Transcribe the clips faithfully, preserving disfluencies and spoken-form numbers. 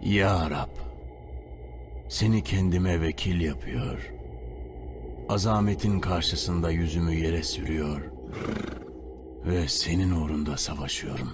Ya Rab, seni kendime vekil yapıyor. Azametin karşısında yüzümü yere sürüyor ve senin uğrunda savaşıyorum.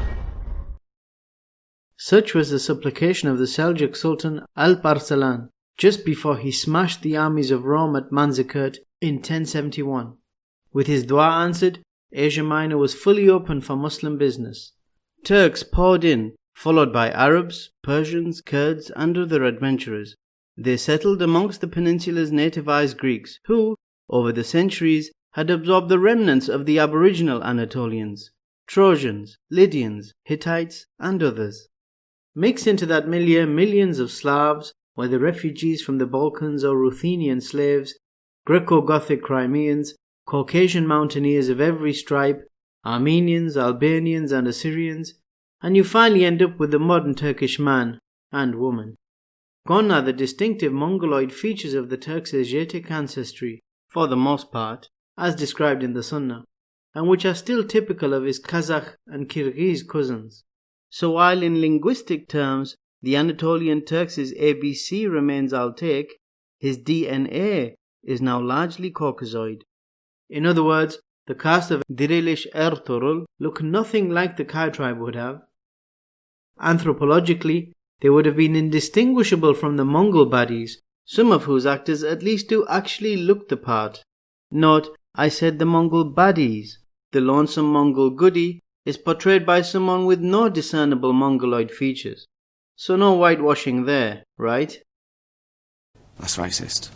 Such was the supplication of the Seljuk Sultan Alp Arslan just before he smashed the armies of Rome at Manzikert in ten seventy-one. With his dua answered, Asia Minor was fully open for Muslim business. Turks poured in, followed by Arabs, Persians, Kurds and other adventurers. They settled amongst the peninsula's nativized Greeks, who, over the centuries, had absorbed the remnants of the aboriginal Anatolians, Trojans, Lydians, Hittites and others. Mixed into that milieu millions of Slavs, whether refugees from the Balkans or Ruthenian slaves, Greco-Gothic Crimeans, Caucasian mountaineers of every stripe, Armenians, Albanians and Assyrians, and you finally end up with the modern Turkish man and woman. Gone are the distinctive Mongoloid features of the Turks' Asiatic ancestry, for the most part, as described in the Sunnah, and which are still typical of his Kazakh and Kyrgyz cousins. So while in linguistic terms the Anatolian Turks' A B C remains Altaic, his D N A is now largely Caucasoid. In other words, the caste of Dirilish Ertuğrul look nothing like the Kai tribe would have. Anthropologically, they would have been indistinguishable from the Mongol baddies, some of whose actors at least do actually look the part. Note, I said the Mongol baddies. The lonesome Mongol goody is portrayed by someone with no discernible Mongoloid features. So no whitewashing there, right? That's racist.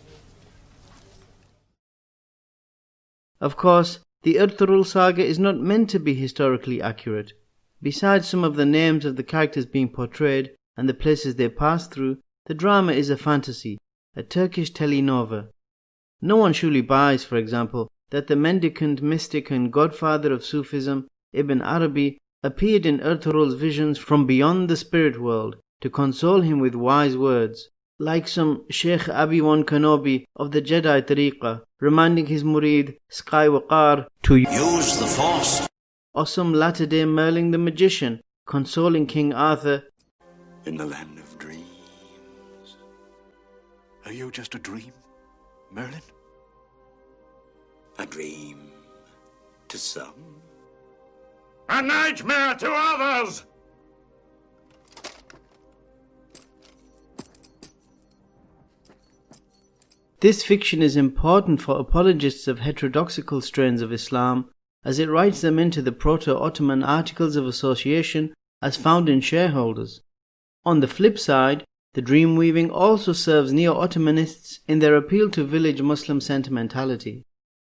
Of course, the Ertuğrul saga is not meant to be historically accurate. Besides some of the names of the characters being portrayed and the places they pass through, the drama is a fantasy, a Turkish telenova. No one surely buys, for example, that the mendicant mystic and godfather of Sufism, Ibn Arabi, appeared in Ertuğrul's visions from beyond the spirit world to console him with wise words, like some Sheikh Abi-Wan Kenobi of the Jedi Tariqah, reminding his murid Skywalker to use the Force, or some latter-day Merlin the magician, consoling King Arthur in the land of dreams. Are you just a dream, Merlin? A dream to some, a nightmare to others. This fiction is important for apologists of heterodoxical strains of Islam, as it writes them into the Proto-Ottoman Articles of Association as found in shareholders. On the flip side, the dream weaving also serves neo-Ottomanists in their appeal to village Muslim sentimentality.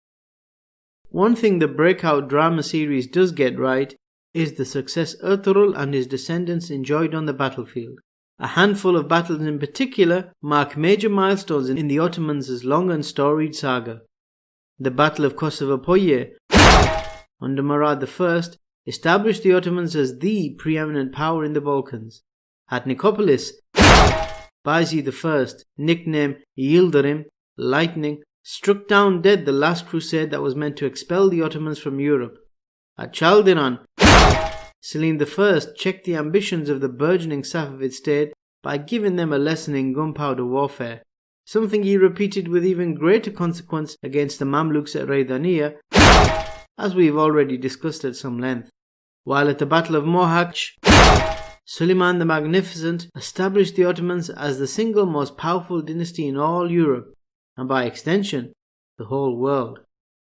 One thing the breakout drama series does get right is the success Ertuğrul and his descendants enjoyed on the battlefield. A handful of battles in particular mark major milestones in the Ottomans' long and storied saga. The Battle of Kosovo-Polje under Murad the First established the Ottomans as the preeminent power in the Balkans. At Nicopolis, Bayezid the First, nicknamed Yildirim, Lightning, struck down dead the last crusade that was meant to expel the Ottomans from Europe. At Chaldiran, Selim the First checked the ambitions of the burgeoning Safavid state by giving them a lesson in gunpowder warfare, something he repeated with even greater consequence against the Mamluks at Raydaniya, as we've already discussed at some length. While at the Battle of Mohacs, Suleiman the Magnificent established the Ottomans as the single most powerful dynasty in all Europe, and by extension, the whole world.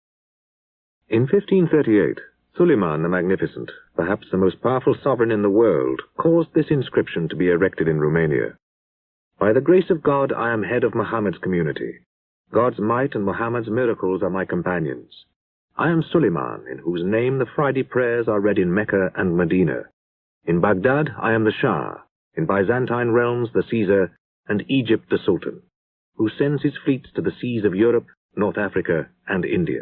In fifteen thirty-eight, Suleiman the Magnificent, perhaps the most powerful sovereign in the world, caused this inscription to be erected in Romania. By the grace of God, I am head of Muhammad's community. God's might and Muhammad's miracles are my companions. I am Suleiman, in whose name the Friday prayers are read in Mecca and Medina. In Baghdad, I am the Shah. In Byzantine realms, the Caesar, and Egypt, the Sultan, who sends his fleets to the seas of Europe, North Africa, and India.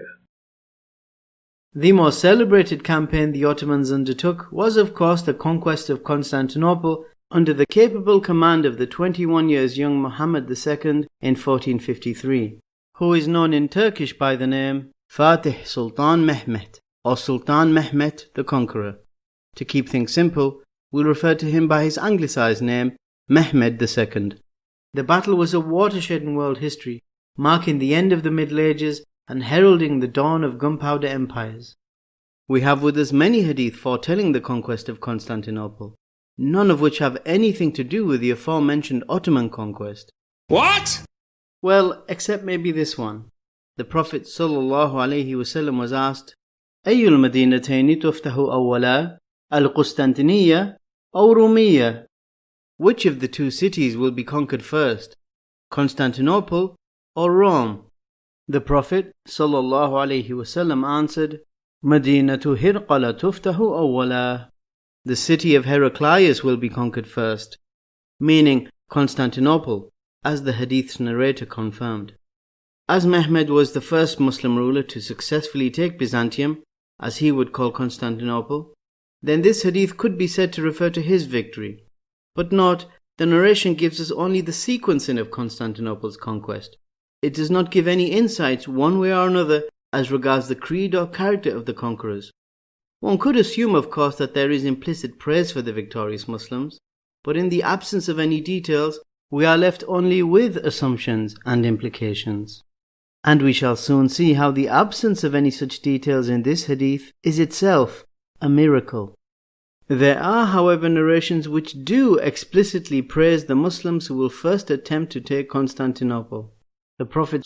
The most celebrated campaign the Ottomans undertook was, of course, the conquest of Constantinople under the capable command of the twenty-one years young Muhammad the Second in fourteen fifty-three, who is known in Turkish by the name Fatih Sultan Mehmet, or Sultan Mehmet the Conqueror. To keep things simple, we'll refer to him by his anglicized name, Mehmed the Second. The battle was a watershed in world history, marking the end of the Middle Ages and heralding the dawn of gunpowder empires. We have with us many hadith foretelling the conquest of Constantinople, none of which have anything to do with the aforementioned Ottoman conquest. What? Well, except maybe this one. The Prophet ﷺ was asked, أي المدينتين تفتح أولا القسطنطينية أو رومية? Which of the two cities will be conquered first, Constantinople or Rome? The Prophet ﷺ answered, Madinatu Hirqala tuftahu awwala. The city of Heraclius will be conquered first, meaning Constantinople, as the hadith's narrator confirmed. As Mehmed was the first Muslim ruler to successfully take Byzantium, as he would call Constantinople, then this hadith could be said to refer to his victory. But note, the narration gives us only the sequencing of Constantinople's conquest. It does not give any insights one way or another as regards the creed or character of the conquerors. One could assume, of course, that there is implicit praise for the victorious Muslims, but in the absence of any details, we are left only with assumptions and implications. And we shall soon see how the absence of any such details in this hadith is itself a miracle. There are, however, narrations which do explicitly praise the Muslims who will first attempt to take Constantinople. The Prophet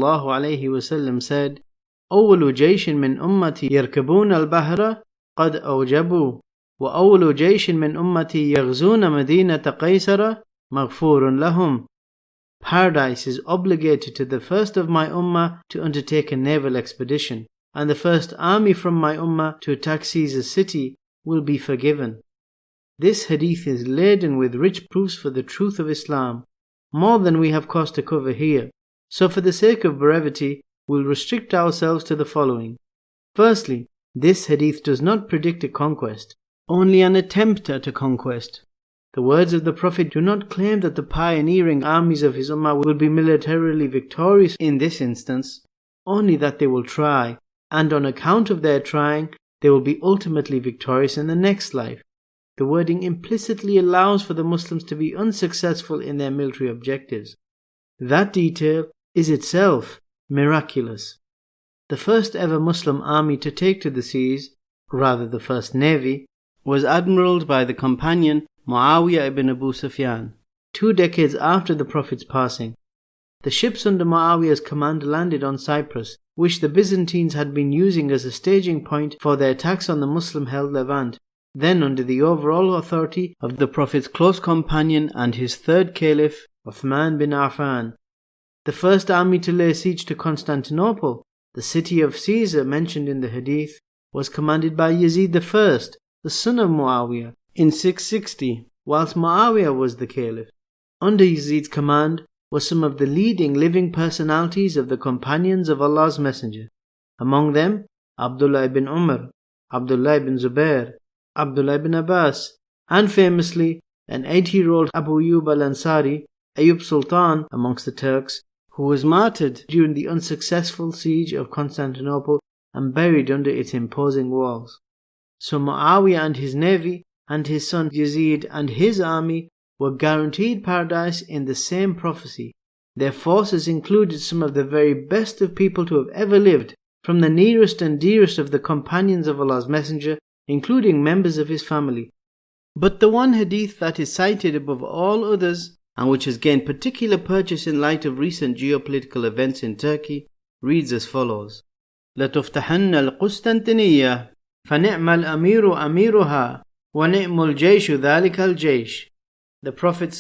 ﷺ said, أول جيش من أمتي يركبون البحر قد أوجبوا وأول جيش من أمتي يغزون مدينة قيصر مغفور لهم. Paradise is obligated to the first of my ummah to undertake a naval expedition, and the first army from my ummah to attack Caesar's city will be forgiven. This hadith is laden with rich proofs for the truth of Islam, more than we have cause to cover here, so for the sake of brevity, we'll restrict ourselves to the following. Firstly, this hadith does not predict a conquest, only an attempt at a conquest. The words of the Prophet do not claim that the pioneering armies of his ummah will be militarily victorious in this instance, only that they will try, and on account of their trying, they will be ultimately victorious in the next life. The wording implicitly allows for the Muslims to be unsuccessful in their military objectives. That detail is itself miraculous. The first ever Muslim army to take to the seas, rather the first navy, was admiraled by the companion Muawiyah ibn Abu Sufyan, two decades after the Prophet's passing. The ships under Muawiyah's command landed on Cyprus, which the Byzantines had been using as a staging point for their attacks on the Muslim-held Levant, then under the overall authority of the Prophet's close companion and his third caliph, Uthman bin Affan. The first army to lay siege to Constantinople, the city of Caesar mentioned in the hadith, was commanded by Yazid the First, the son of Muawiyah, in six sixty, whilst Muawiyah was the caliph. Under Yazid's command were some of the leading living personalities of the companions of Allah's Messenger. Among them, Abdullah ibn Umar, Abdullah ibn Zubair, Abdullah ibn Abbas, and famously, an eight-year-old Abu Ayyub al-Ansari, Ayyub Sultan amongst the Turks, who was martyred during the unsuccessful siege of Constantinople and buried under its imposing walls. So Muawiyah and his navy, and his son Yazid and his army were guaranteed paradise in the same prophecy. Their forces included some of the very best of people to have ever lived, from the nearest and dearest of the companions of Allah's Messenger, including members of his family. But the one hadith that is cited above all others, and which has gained particular purchase in light of recent geopolitical events in Turkey, reads as follows: لَتُفْتَحَنَّ الْقُسْطَنطِنِيَّةَ فَنِعْمَ الْأَمِيرُ أَمِيرُهَا وَنِعْمُ الْجَيْشُ ذَلِكَ الْجَيْشُ. The Prophet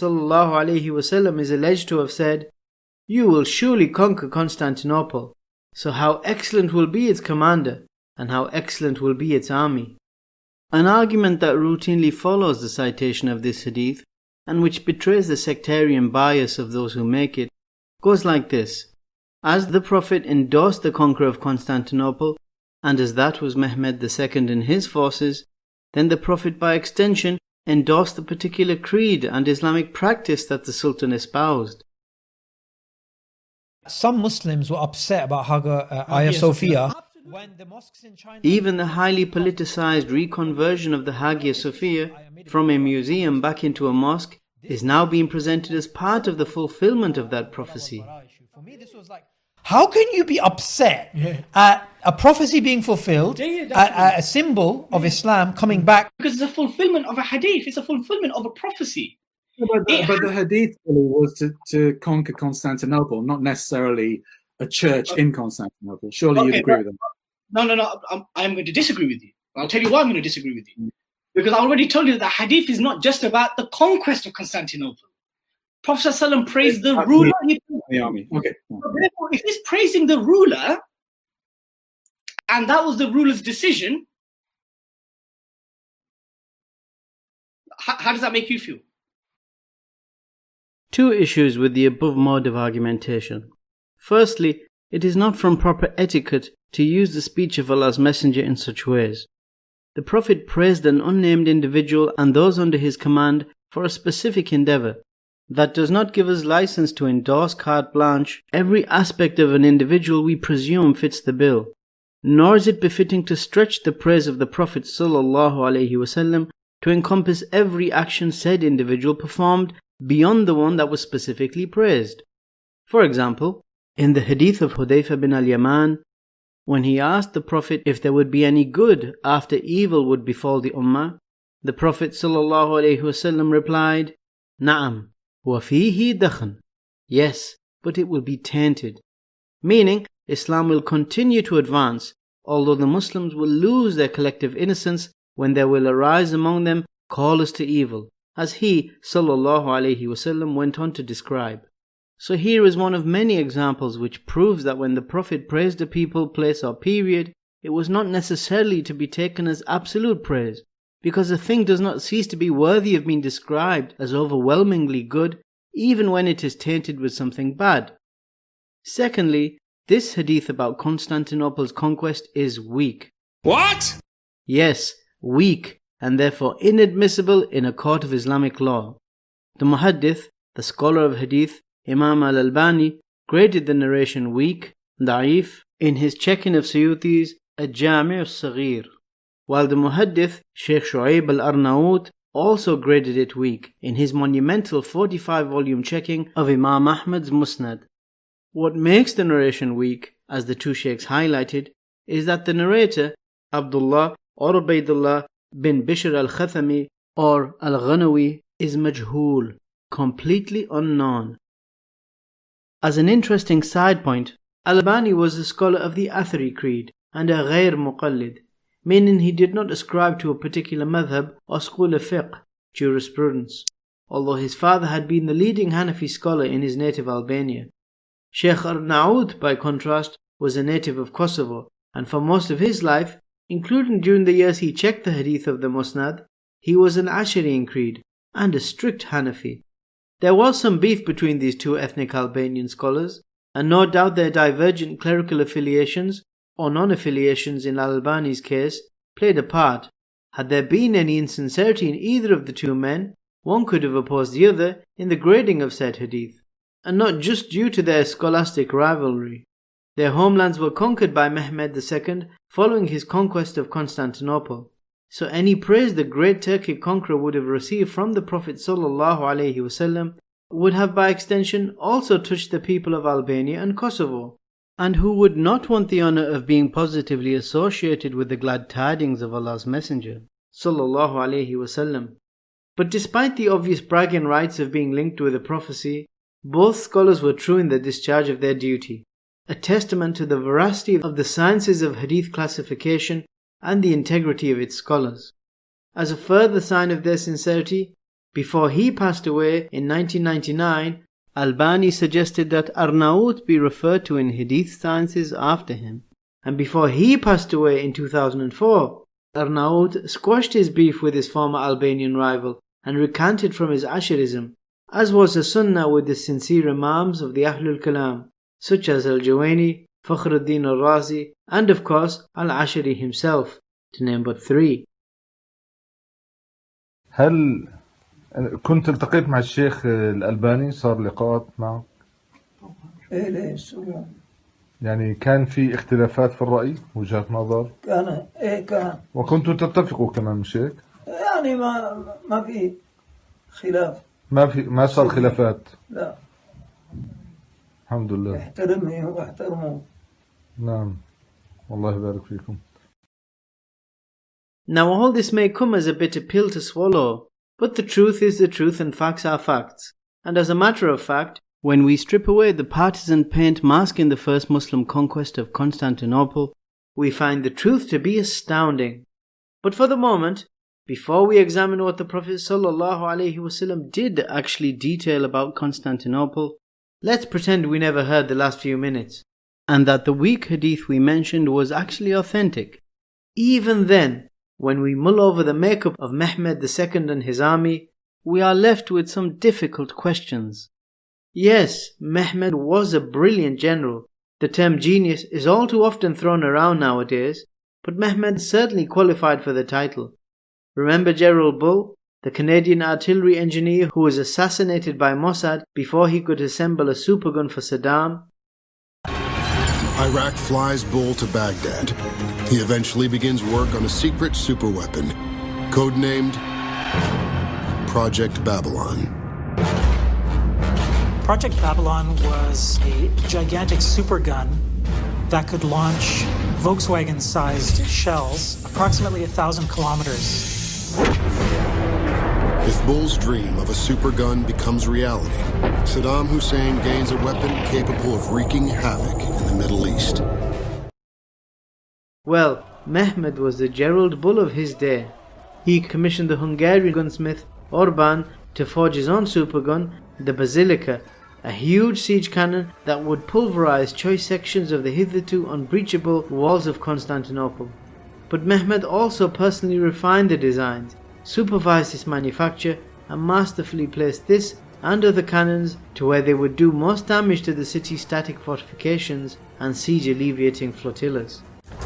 ﷺ is alleged to have said, "You will surely conquer Constantinople, so how excellent will be its commander, and how excellent will be its army." An argument that routinely follows the citation of this hadith, and which betrays the sectarian bias of those who make it, goes like this: as the Prophet endorsed the conqueror of Constantinople, and as that was Mehmed the Second in his forces, then the Prophet by extension endorsed the particular creed and Islamic practice that the Sultan espoused. Some Muslims were upset about Hagia uh, Hagia Sophia. When the mosques in China... Even the highly politicized reconversion of the Hagia Sophia from a museum back into a mosque is now being presented as part of the fulfillment of that prophecy. For me, this was like, how can you be upset yeah. at a prophecy being fulfilled, yeah, yeah, a, a symbol of Islam coming back? Because it's a fulfillment of a hadith, it's a fulfillment of a prophecy. Yeah, but, the, but the hadith was to, to conquer Constantinople, not necessarily a church okay. in Constantinople. Surely okay, you'd agree with them. No, no, no, I'm, I'm going to disagree with you. I'll tell you why I'm going to disagree with you. Because I already told you that the hadith is not just about the conquest of Constantinople. Prophet ﷺ praised the ruler. The army. Okay. So therefore, if he's praising the ruler, and that was the ruler's decision, how, how does that make you feel? Two issues with the above mode of argumentation. Firstly, it is not from proper etiquette to use the speech of Allah's Messenger in such ways. The Prophet praised an unnamed individual and those under his command for a specific endeavour. That does not give us license to endorse carte blanche every aspect of an individual we presume fits the bill. Nor is it befitting to stretch the praise of the Prophet ﷺ to encompass every action said individual performed beyond the one that was specifically praised. For example, in the hadith of Hudayfa bin al-Yaman, when he asked the Prophet if there would be any good after evil would befall the Ummah, the Prophet ﷺ replied, Na'am, wa fihi dakhan. Yes, but it will be tainted. Meaning, Islam will continue to advance, although the Muslims will lose their collective innocence when there will arise among them callers to evil, as he ﷺ went on to describe. So here is one of many examples which proves that when the Prophet praised a people, place or period, it was not necessarily to be taken as absolute praise, because a thing does not cease to be worthy of being described as overwhelmingly good, even when it is tainted with something bad. Secondly, this hadith about Constantinople's conquest is weak. What? Yes, weak, and therefore inadmissible in a court of Islamic law. The Muhaddith, the scholar of hadith, Imam al-Albani, graded the narration weak, da'if, in his checking of Suyuti's Al-Jami' al-Saghir, while the Muhaddith, Sheikh Shu'aib al-Arnaout, also graded it weak in his monumental forty-five volume checking of Imam Ahmad's Musnad. What makes the narration weak, as the two sheikhs highlighted, is that the narrator, Abdullah or Ubaydullah bin Bishr al-Khathami or al-Ghanawi, is majhul, completely unknown. As an interesting side point, Al-Albani was a scholar of the Athari creed and a ghair muqallid, meaning he did not ascribe to a particular madhab or school of fiqh, jurisprudence, although his father had been the leading Hanafi scholar in his native Albania. Sheikh Arnaout, by contrast, was a native of Kosovo, and for most of his life, including during the years he checked the hadith of the Musnad, he was an Ashari in creed and a strict Hanafi. There was some beef between these two ethnic Albanian scholars, and no doubt their divergent clerical affiliations, or non-affiliations in Al-Albani's case, played a part. Had there been any insincerity in either of the two men, one could have opposed the other in the grading of said hadith, and not just due to their scholastic rivalry. Their homelands were conquered by Mehmed the Second following his conquest of Constantinople, so any praise the great Turkic conqueror would have received from the Prophet ﷺ would have by extension also touched the people of Albania and Kosovo, and who would not want the honour of being positively associated with the glad tidings of Allah's Messenger ﷺ. But despite the obvious bragging rights of being linked with a prophecy, both scholars were true in the discharge of their duty, a testament to the veracity of the sciences of hadith classification and the integrity of its scholars. As a further sign of their sincerity, before he passed away in nineteen ninety-nine, Albani suggested that Arnaout be referred to in hadith sciences after him. And before he passed away in two thousand four, Arnaout squashed his beef with his former Albanian rival and recanted from his Asharism, as was the sunnah with the sincere imams of the Ahlul Kalam, such as Al-Jawaini, Fakhruddin al-Razi, and of course Al-Ashari himself, to name but three. هل كنت التقيت مع الشيخ الألباني؟ صار لقاءات معه؟ إيه ليش؟ يعني كان في اختلافات في الرأي، وجهات نظر؟ كان إيه كان. وكنتوا تتفقوا كمان مش هيك؟ يعني ما ما في خلاف. ما في ما صار خلافات. لا. الحمد لله. احترمني واحترمه. نعم. والله يبارك فيكم. Now all this may come as a bitter pill to swallow, but the truth is the truth and facts are facts. And as a matter of fact, when we strip away the partisan paint masking the first Muslim conquest of Constantinople, we find the truth to be astounding. But for the moment, before we examine what the Prophet ﷺ did actually detail about Constantinople, let's pretend we never heard the last few minutes, and that the weak hadith we mentioned was actually authentic. Even then, when we mull over the makeup of Mehmed the Second and his army, we are left with some difficult questions. Yes, Mehmed was a brilliant general. The term genius is all too often thrown around nowadays, but Mehmed certainly qualified for the title. Remember Gerald Bull, the Canadian artillery engineer who was assassinated by Mossad before he could assemble a supergun for Saddam? Iraq flies Bull to Baghdad. He eventually begins work on a secret superweapon, codenamed Project Babylon. Project Babylon was a gigantic supergun that could launch Volkswagen-sized shells approximately a thousand kilometers. If Bull's dream of a supergun becomes reality, Saddam Hussein gains a weapon capable of wreaking havoc in the Middle East. Well, Mehmed was the Gerald Bull of his day. He commissioned the Hungarian gunsmith Orban to forge his own supergun, the Basilica, a huge siege cannon that would pulverize choice sections of the hitherto unbreachable walls of Constantinople. But Mehmed also personally refined the designs, supervised its manufacture, and masterfully placed this and other cannons to where they would do most damage to the city's static fortifications and siege alleviating flotillas.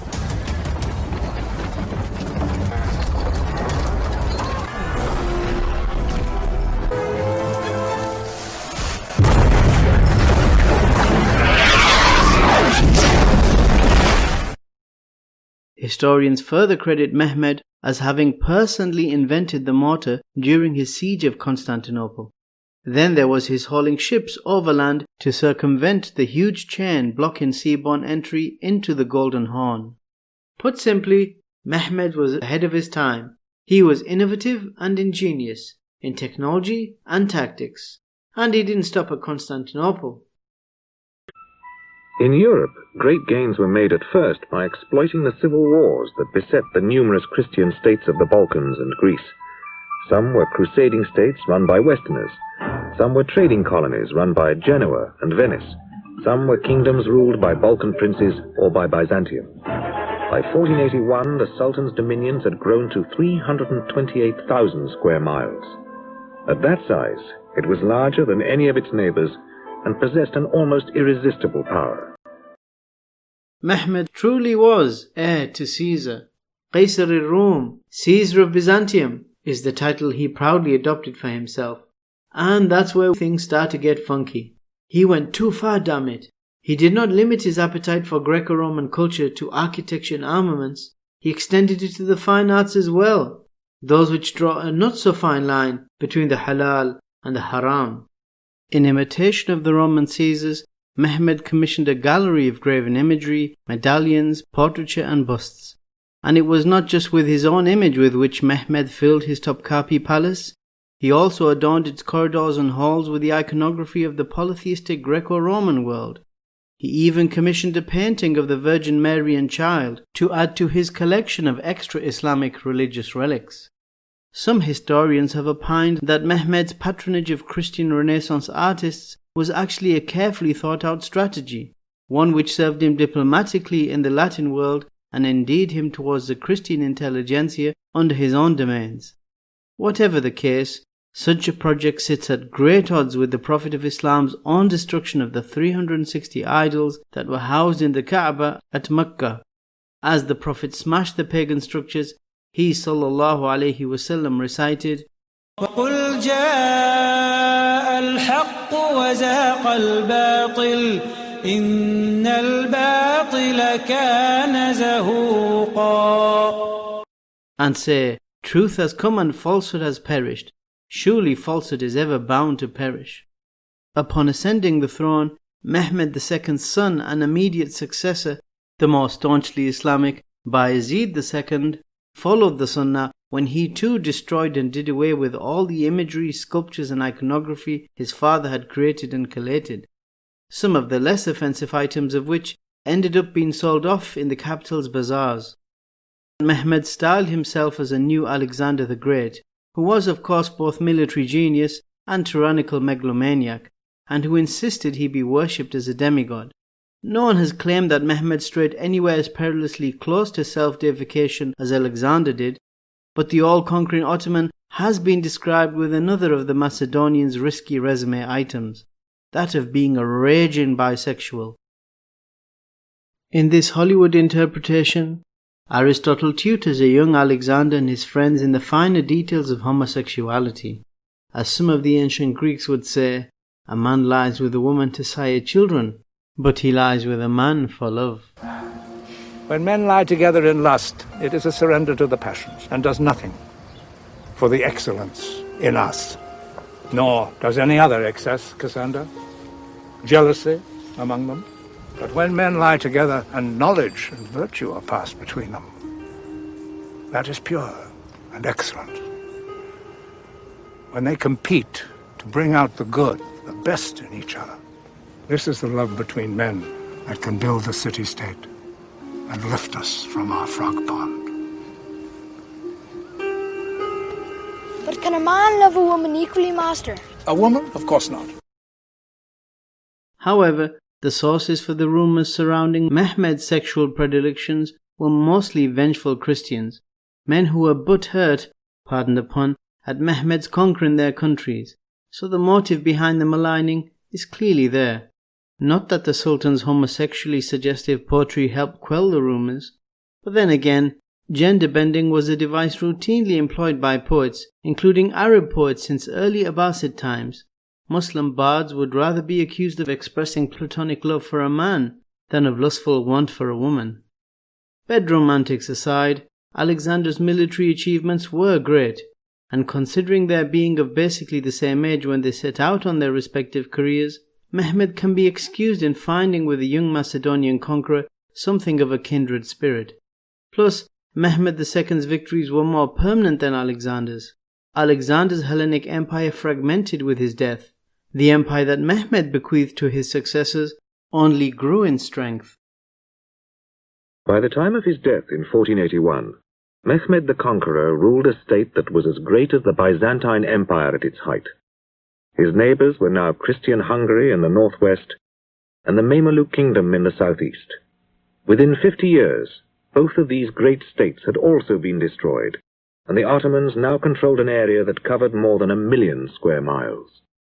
Historians further credit Mehmed as having personally invented the mortar during his siege of Constantinople. Then there was his hauling ships overland to circumvent the huge chain blocking seaborne entry into the Golden Horn. Put simply, Mehmed was ahead of his time. He was innovative and ingenious in technology and tactics. And he didn't stop at Constantinople. In Europe, great gains were made at first by exploiting the civil wars that beset the numerous Christian states of the Balkans and Greece. Some were crusading states run by Westerners. Some were trading colonies run by Genoa and Venice. Some were kingdoms ruled by Balkan princes or by Byzantium. By fourteen eighty-one, the Sultan's dominions had grown to three hundred twenty-eight thousand square miles. At that size, it was larger than any of its neighbors and possessed an almost irresistible power. Mehmed truly was heir to Caesar. Qaisar-i-Rum, Caesar of Byzantium, is the title he proudly adopted for himself. And that's where things start to get funky. He went too far, damn it. He did not limit his appetite for Greco-Roman culture to architecture and armaments. He extended it to the fine arts as well, those which draw a not so fine line between the halal and the haram. In imitation of the Roman Caesars, Mehmed commissioned a gallery of graven imagery, medallions, portraiture and busts. And it was not just with his own image with which Mehmed filled his Topkapi palace. He also adorned its corridors and halls with the iconography of the polytheistic Greco-Roman world. He even commissioned a painting of the Virgin Mary and Child to add to his collection of extra Islamic religious relics. Some historians have opined that Mehmed's patronage of Christian Renaissance artists was actually a carefully thought out strategy, one which served him diplomatically in the Latin world and endeared him towards the Christian intelligentsia under his own domains. Whatever the case, such a project sits at great odds with the Prophet of Islam's own destruction of the three hundred sixty idols that were housed in the Kaaba at Mecca. As the Prophet smashed the pagan structures, he sallallahu alayhi wasallam recited, وَقُلْ جَاءَ الْحَقُّ وَزَاقَ الْبَاطِلُ إِنَّ الْبَاطِلَ كَانَ زَهُوقًا. And say, truth has come and falsehood has perished. Surely falsehood is ever bound to perish. Upon ascending the throne, Mehmed the Second's son and immediate successor, the more staunchly Islamic Bayezid the Second, followed the Sunnah when he too destroyed and did away with all the imagery, sculptures and iconography his father had created and collated, some of the less offensive items of which ended up being sold off in the capital's bazaars. Mehmed styled himself as a new Alexander the Great, who was of course both military genius and tyrannical megalomaniac, and who insisted he be worshipped as a demigod. No one has claimed that Mehmed strayed anywhere as perilously close to self-deification as Alexander did, but the all-conquering Ottoman has been described with another of the Macedonian's risky resume items, that of being a raging bisexual. In this Hollywood interpretation, Aristotle tutors a young Alexander and his friends in the finer details of homosexuality. As some of the ancient Greeks would say, a man lies with a woman to sire children, but he lies with a man for love. When men lie together in lust, it is a surrender to the passions and does nothing for the excellence in us. Nor does any other excess, Cassander. Jealousy among them. But when men lie together and knowledge and virtue are passed between them, that is pure and excellent. When they compete to bring out the good, the best in each other, this is the love between men that can build the city-state and lift us from our frog pond. But can a man love a woman equally, Master? A woman? Of course not. However, the sources for the rumours surrounding Mehmed's sexual predilections were mostly vengeful Christians, men who were butthurt, pardon the pun, at Mehmed's conquering their countries, so the motive behind the maligning is clearly there. Not that the Sultan's homosexually suggestive poetry helped quell the rumours, but then again, gender bending was a device routinely employed by poets, including Arab poets since early Abbasid times. Muslim bards would rather be accused of expressing platonic love for a man than of lustful want for a woman. Bed romantics aside, Alexander's military achievements were great, and considering their being of basically the same age when they set out on their respective careers, Mehmed can be excused in finding with the young Macedonian conqueror something of a kindred spirit. Plus, Mehmed the Second's victories were more permanent than Alexander's. Alexander's Hellenic Empire fragmented with his death. The empire that Mehmed bequeathed to his successors only grew in strength. By the time of his death in fourteen eighty-one, Mehmed the Conqueror ruled a state that was as great as the Byzantine Empire at its height. His neighbours were now Christian Hungary in the northwest and the Mameluke Kingdom in the southeast. Within fifty years, both of these great states had also been destroyed, and the Ottomans now controlled an area that covered more than a million square miles.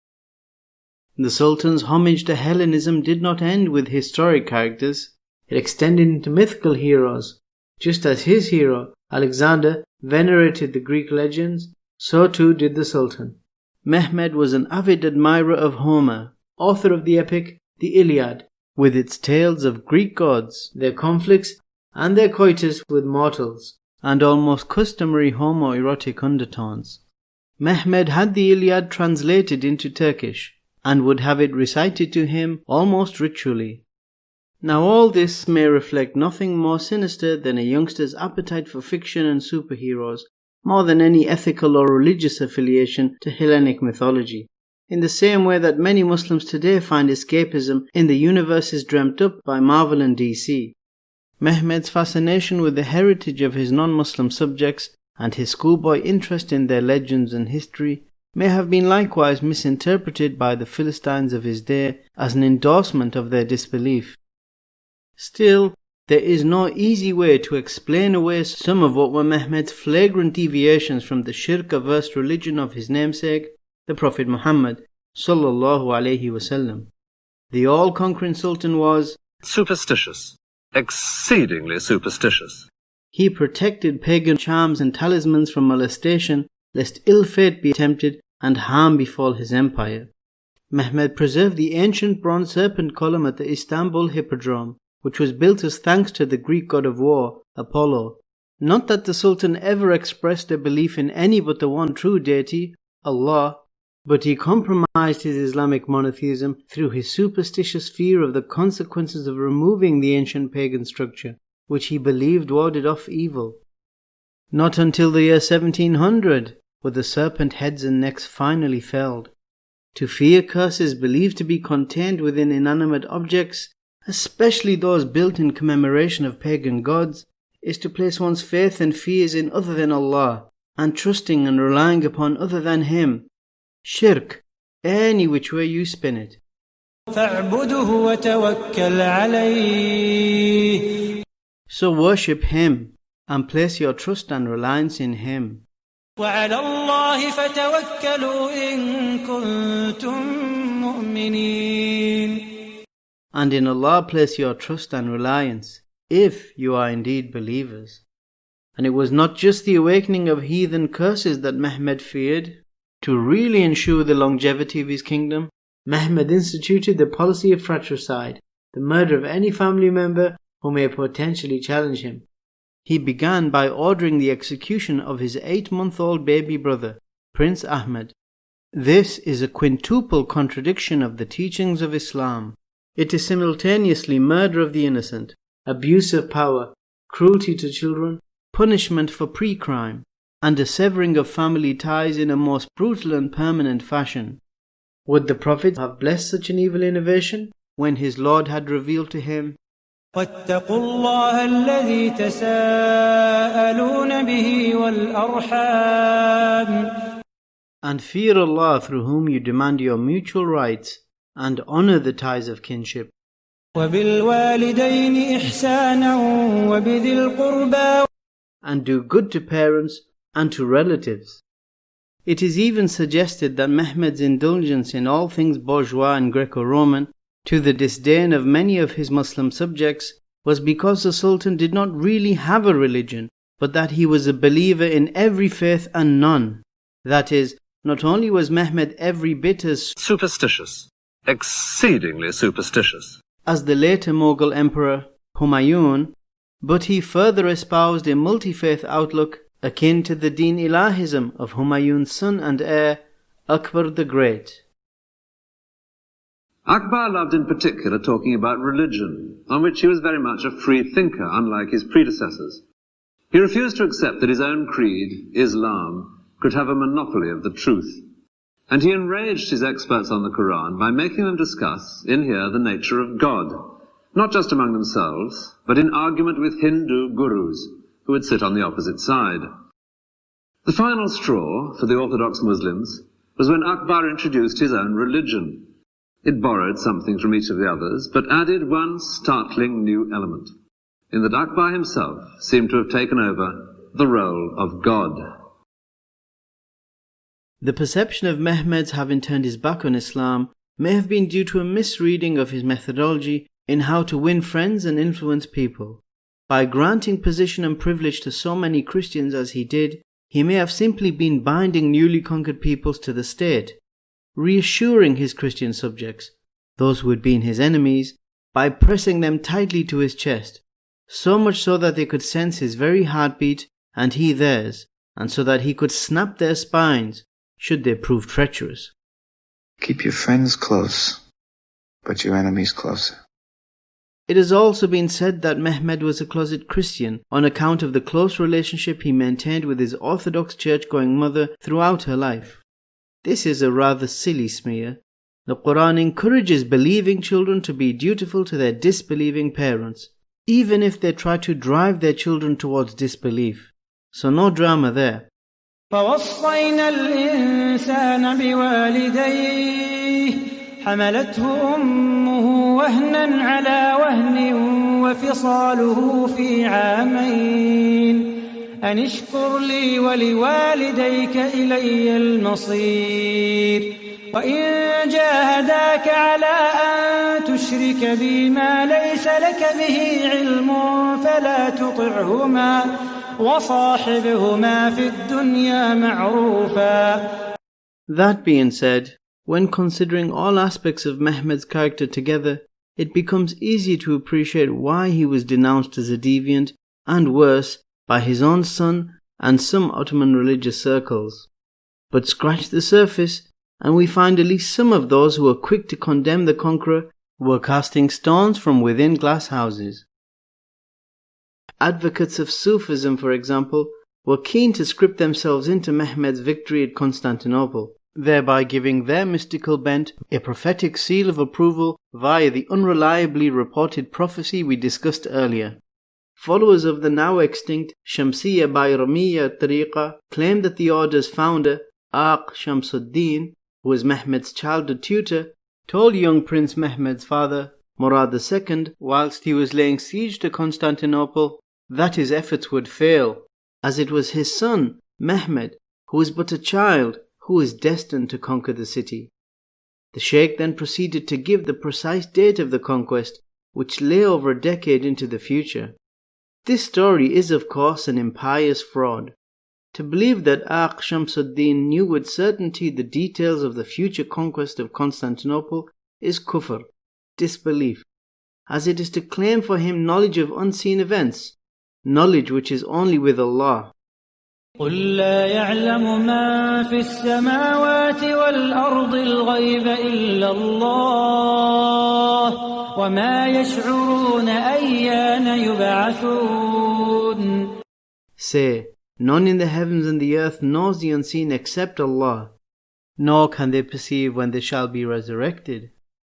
The Sultan's homage to Hellenism did not end with historic characters. It extended into mythical heroes. Just as his hero, Alexander, venerated the Greek legends, so too did the Sultan. Mehmed was an avid admirer of Homer, author of the epic The Iliad, with its tales of Greek gods, their conflicts, and their coitus with mortals, and almost customary homoerotic undertones. Mehmed had the Iliad translated into Turkish, and would have it recited to him almost ritually. Now all this may reflect nothing more sinister than a youngster's appetite for fiction and superheroes, more than any ethical or religious affiliation to Hellenic mythology, in the same way that many Muslims today find escapism in the universes dreamt up by Marvel and D C. Mehmed's fascination with the heritage of his non-Muslim subjects and his schoolboy interest in their legends and history may have been likewise misinterpreted by the Philistines of his day as an endorsement of their disbelief. Still, there is no easy way to explain away some of what were Mehmed's flagrant deviations from the shirk-averse religion of his namesake, the Prophet Muhammad sallallahu alaihi wasallam. The all-conquering Sultan was superstitious, exceedingly superstitious. He protected pagan charms and talismans from molestation, lest ill fate be tempted and harm befall his empire. Mehmed preserved the ancient bronze serpent column at the Istanbul Hippodrome, which was built as thanks to the Greek god of war, Apollo. Not that the Sultan ever expressed a belief in any but the one true deity, Allah, but he compromised his Islamic monotheism through his superstitious fear of the consequences of removing the ancient pagan structure, which he believed warded off evil. Not until the year seventeen hundred were the serpent heads and necks finally felled. To fear curses believed to be contained within inanimate objects, especially those built in commemoration of pagan gods, is to place one's faith and fears in other than Allah, and trusting and relying upon other than Him. Shirk, any which way you spin it. So worship Him, and place your trust and reliance in Him. وعلى الله فتوكلوا إن كنتم مؤمنين. And in Allah place your trust and reliance, if you are indeed believers. And it was not just the awakening of heathen curses that Mehmed feared. To really ensure the longevity of his kingdom, Mehmed instituted the policy of fratricide, the murder of any family member who may potentially challenge him. He began by ordering the execution of his eight-month-old baby brother, Prince Ahmed. This is a quintuple contradiction of the teachings of Islam. It is simultaneously murder of the innocent, abuse of power, cruelty to children, punishment for pre-crime, and a severing of family ties in a most brutal and permanent fashion. Would the Prophet have blessed such an evil innovation when his Lord had revealed to him, واتقوا الله الذي تساءلون به والأرحام, and fear Allah through whom you demand your mutual rights and honor the ties of kinship. وبالوالدين إحسانا وبذي القربى, and do good to parents and to relatives. It is even suggested that Mehmed's indulgence in all things bourgeois and Greco-Roman, to the disdain of many of his Muslim subjects, was because the Sultan did not really have a religion, but that he was a believer in every faith and none. That is, not only was Mehmed every bit as superstitious, exceedingly superstitious, as the later Mughal emperor Humayun, but he further espoused a multi-faith outlook akin to the Deen Ilahism of Humayun's son and heir, Akbar the Great. Akbar loved in particular talking about religion, on which he was very much a free thinker, unlike his predecessors. He refused to accept that his own creed, Islam, could have a monopoly of the truth, and he enraged his experts on the Quran by making them discuss, in here, the nature of God, not just among themselves, but in argument with Hindu gurus, who would sit on the opposite side. The final straw for the orthodox Muslims was when Akbar introduced his own religion. It borrowed something from each of the others, but added one startling new element, in that Akbar himself seemed to have taken over the role of God. The perception of Mehmed's having turned his back on Islam may have been due to a misreading of his methodology in how to win friends and influence people. By granting position and privilege to so many Christians as he did, he may have simply been binding newly conquered peoples to the state, reassuring his Christian subjects, those who had been his enemies, by pressing them tightly to his chest, so much so that they could sense his very heartbeat and he theirs, and so that he could snap their spines should they prove treacherous. Keep your friends close, but your enemies closer. It has also been said that Mehmed was a closet Christian on account of the close relationship he maintained with his Orthodox church-going mother throughout her life. This is a rather silly smear. The Quran encourages believing children to be dutiful to their disbelieving parents, even if they try to drive their children towards disbelief. So no drama there. فوصينا الإنسان بوالديه حملته أمه وهنا على وهن وفصاله في عامين أن اشكر لي ولوالديك إلي المصير وإن جاهداك على أن تشرك بي ما ليس لك به علم فلا تطعهما وصاحبهما في الدنيا معروفا. That being said, when considering all aspects of Mehmed's character together, it becomes easy to appreciate why he was denounced as a deviant, and worse, by his own son and some Ottoman religious circles. but scratch the surface, and we find at least some of those who were quick to condemn the conqueror were casting stones from within glass houses. Advocates of Sufism, for example, were keen to script themselves into Mehmed's victory at Constantinople, thereby giving their mystical bent a prophetic seal of approval via the unreliably reported prophecy we discussed earlier. Followers of the now extinct Shamsiyya Bayramiyya Tariqa claim that the order's founder, Aq Shamsuddin, who was Mehmed's childhood tutor, told young Prince Mehmed's father, Murad the Second, whilst he was laying siege to Constantinople, that his efforts would fail, as it was his son, Mehmed, who was but a child, who was destined to conquer the city. The Sheikh then proceeded to give the precise date of the conquest, which lay over a decade into the future. This story is, of course, an impious fraud. To believe that Aq Shamsuddin knew with certainty the details of the future conquest of Constantinople is kufr, disbelief, as it is to claim for him knowledge of unseen events, knowledge which is only with Allah. قل لا يعلم من في السماوات والأرض الغيب إلا الله وما يشعرون أيان يبعثون. Say, none in the heavens and the earth knows the unseen except Allah, nor can they perceive when they shall be resurrected.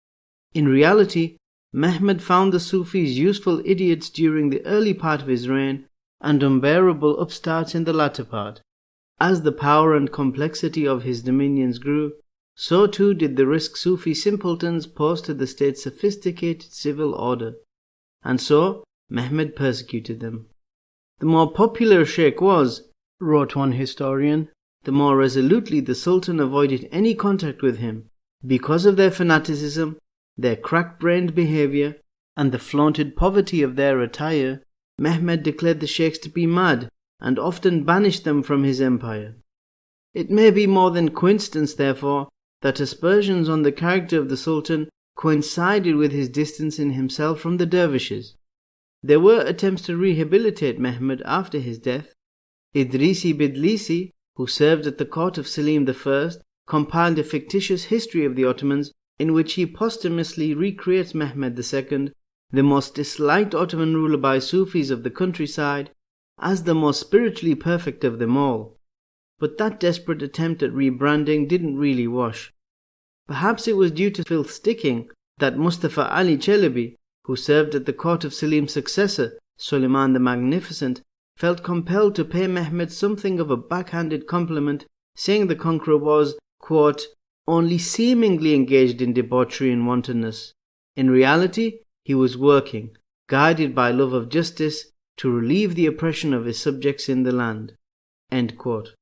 In reality, Mehmed found the Sufis useful idiots during the early part of his reign and unbearable upstarts in the latter part. As the power and complexity of his dominions grew, so too did the risk Sufi simpletons pose to the state's sophisticated civil order, and so Mehmed persecuted them. The more popular Sheikh was, wrote one historian, the more resolutely the Sultan avoided any contact with him, because of their fanaticism, their crack-brained behavior, and the flaunted poverty of their attire. Mehmed declared the Sheikhs to be mad and often banished them from his empire. It may be more than coincidence, therefore, that aspersions on the character of the Sultan coincided with his distancing himself from the dervishes. There were attempts to rehabilitate Mehmed after his death. Idrisi Bidlisi, who served at the court of Selim the First, compiled a fictitious history of the Ottomans in which he posthumously recreates Mehmed the Second, the most disliked Ottoman ruler by Sufis of the countryside, as the most spiritually perfect of them all. But that desperate attempt at rebranding didn't really wash. Perhaps it was due to filth sticking that Mustafa Ali Chelebi, who served at the court of Selim's successor, Suleiman the Magnificent, felt compelled to pay Mehmed something of a backhanded compliment, saying the conqueror was, quote, only seemingly engaged in debauchery and wantonness. In reality, he was working, guided by love of justice, to relieve the oppression of his subjects in the land. End quote.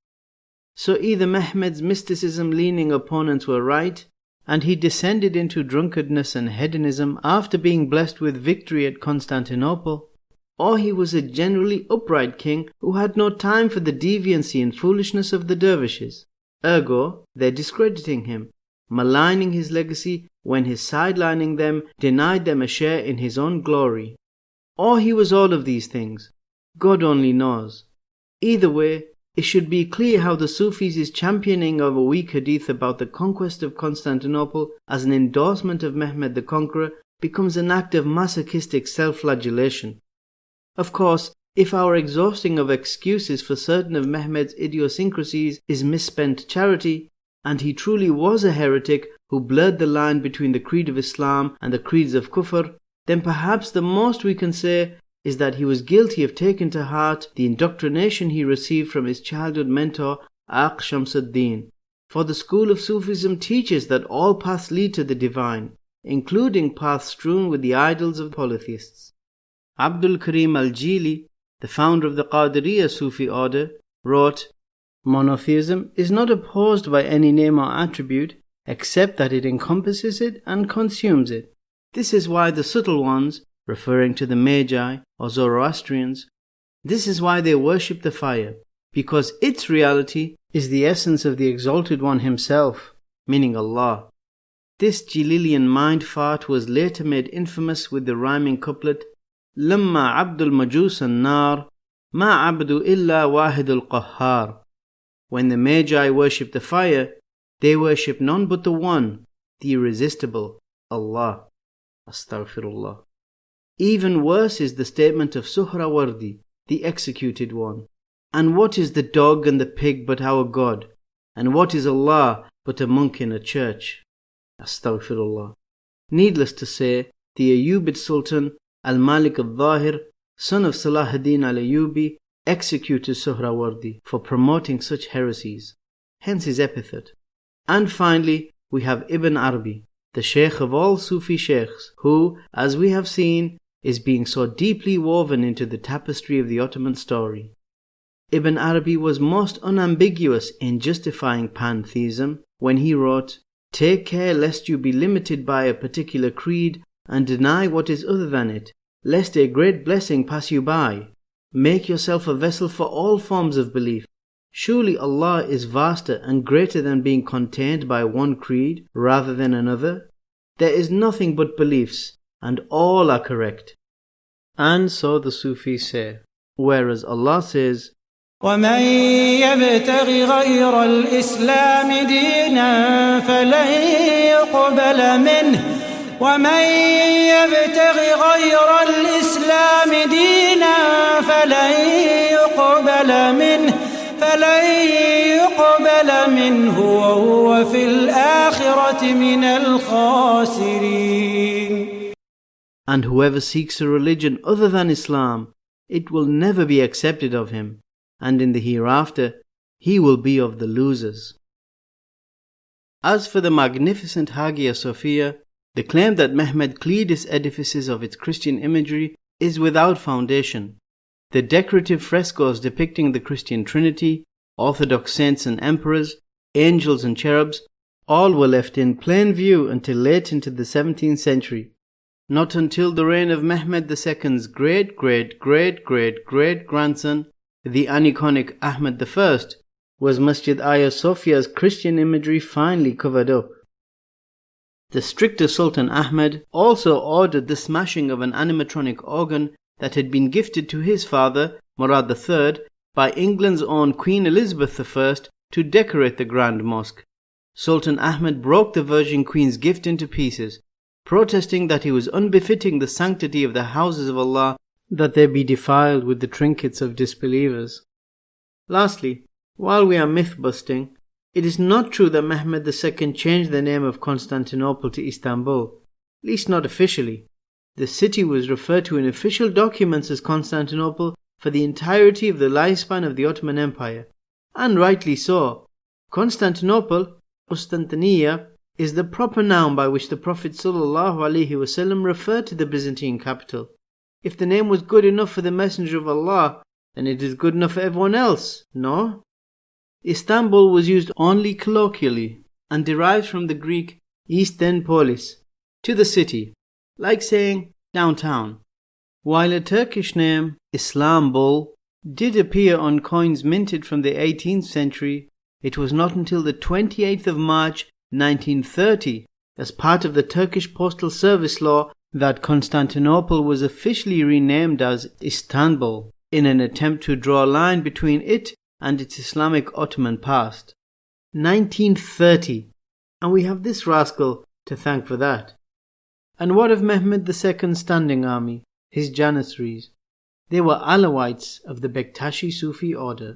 So either Mehmed's mysticism-leaning opponents were right, and he descended into drunkardness and hedonism after being blessed with victory at Constantinople, or he was a generally upright king who had no time for the deviancy and foolishness of the dervishes. Ergo, they're discrediting him, maligning his legacy when his sidelining them denied them a share in his own glory. Or he was all of these things. God only knows. Either way, it should be clear how the Sufis' championing of a weak hadith about the conquest of Constantinople as an endorsement of Mehmed the Conqueror becomes an act of masochistic self-flagellation. Of course, if our exhausting of excuses for certain of Mehmed's idiosyncrasies is misspent charity, and he truly was a heretic who blurred the line between the creed of Islam and the creeds of Kufr, then perhaps the most we can say is that he was guilty of taking to heart the indoctrination he received from his childhood mentor Aq Shamsuddin. For the school of Sufism teaches that all paths lead to the divine, including paths strewn with the idols of polytheists. Abdul Karim al-Jili, the founder of the Qadiriyya Sufi order, wrote, Monotheism is not opposed by any name or attribute, except that it encompasses it and consumes it. This is why the subtle ones, referring to the Magi or Zoroastrians, this is why they worship the fire, because its reality is the essence of the Exalted One himself, meaning Allah. This Jalilian mind fart was later made infamous with the rhyming couplet, لما عبد المجوس النار ما عبد إلا واحد القهار. when the Magi worship the fire, they worship none but the one, the irresistible, Allah. Astaghfirullah. Even worse is the statement of Suhrawardi, the executed one. And what is the dog and the pig but our God? And what is Allah but a monk in a church? Astaghfirullah. Needless to say, the Ayyubid Sultan, Al-Malik al-Zahir, son of Salahuddin al-Ayyubi, executed Suhrawardi for promoting such heresies, hence his epithet. And finally, we have Ibn Arabi, the Sheikh of all Sufi Sheikhs, who, as we have seen, is being so deeply woven into the tapestry of the Ottoman story. Ibn Arabi was most unambiguous in justifying pantheism when he wrote, "Take care lest you be limited by a particular creed and deny what is other than it, lest a great blessing pass you by. Make yourself a vessel for all forms of belief. Surely Allah is vaster and greater than being contained by one creed rather than another. There is nothing but beliefs, and all are correct." And so the Sufis say, whereas Allah says, وَمَنْ يَبْتَغِ غَيْرَ الْإِسْلَامِ دِينًا فَلَنْ يُقْبَلَ مِنْهُ وَمَنْ يَبْتَغِ غَيْرَ الْإِسْلَامِ دِينًا فَلَنْ يُقْبَلَ مِنْهُ فَلَنْ يُقْبَلَ مِنْهُ وَهُوَ فِي الْآخِرَةِ مِنَ الْخَاسِرِينَ. And whoever seeks a religion other than Islam, it will never be accepted of him, and in the hereafter he will be of the losers. As for the magnificent Hagia Sophia, the claim that Mehmed cleared its edifices of its Christian imagery is without foundation. The decorative frescoes depicting the Christian Trinity, Orthodox saints and emperors, angels and cherubs, all were left in plain view until late into the seventeenth century. Not until the reign of Mehmed the Second's great-great-great-great-great-grandson, the aniconic Ahmed the First, was Masjid Aya Sophia's Christian imagery finally covered up. The stricter Sultan Ahmed also ordered the smashing of an animatronic organ that had been gifted to his father, Murad the Third, by England's own Queen Elizabeth the First to decorate the Grand Mosque. Sultan Ahmed broke the Virgin Queen's gift into pieces, protesting that it was unbefitting the sanctity of the houses of Allah that they be defiled with the trinkets of disbelievers. Lastly, while we are myth-busting, it is not true that Mehmed the Second changed the name of Constantinople to Istanbul, at least not officially. The city was referred to in official documents as Constantinople for the entirety of the lifespan of the Ottoman Empire, and rightly so. Constantinople, Constantiniya, is the proper noun by which the Prophet ﷺ referred to the Byzantine capital. If the name was good enough for the Messenger of Allah, then it is good enough for everyone else, no? Istanbul was used only colloquially and derives from the Greek Eastern polis, to the city, like saying downtown. While a Turkish name, Islambul, did appear on coins minted from the eighteenth century, it was not until the twenty-eighth of March nineteen thirty, as part of the Turkish Postal Service law, that Constantinople was officially renamed as Istanbul, in an attempt to draw a line between it and its Islamic Ottoman past. nineteen thirty, and we have this rascal to thank for that. And what of Mehmed the Second's standing army, his Janissaries? They were Alawites of the Bektashi Sufi order.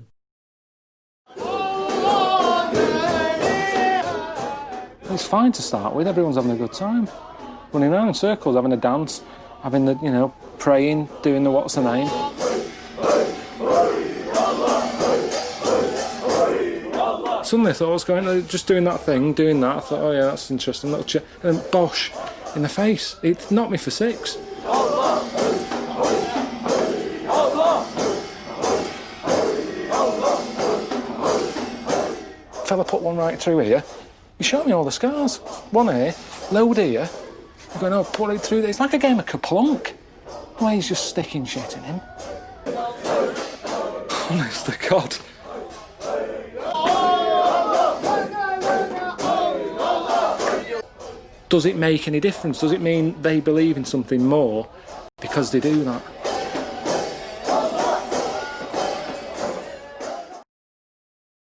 It's fine to start with, everyone's having a good time. Running around in circles, having a dance, having the, you know, praying, doing the what's the name. Suddenly I thought I was going, just doing that thing, doing that, I thought, oh yeah, that's interesting, little ch-. And then bosh, in the face. It knocked me for six. Fella put one right through here. He showed me all the scars. One here, load here. I'm going, oh, put it through there. It's like a game of Kaplunk. The way he's just sticking shit in him. Honest to God. Does it make any difference? Does it mean they believe in something more because they do that?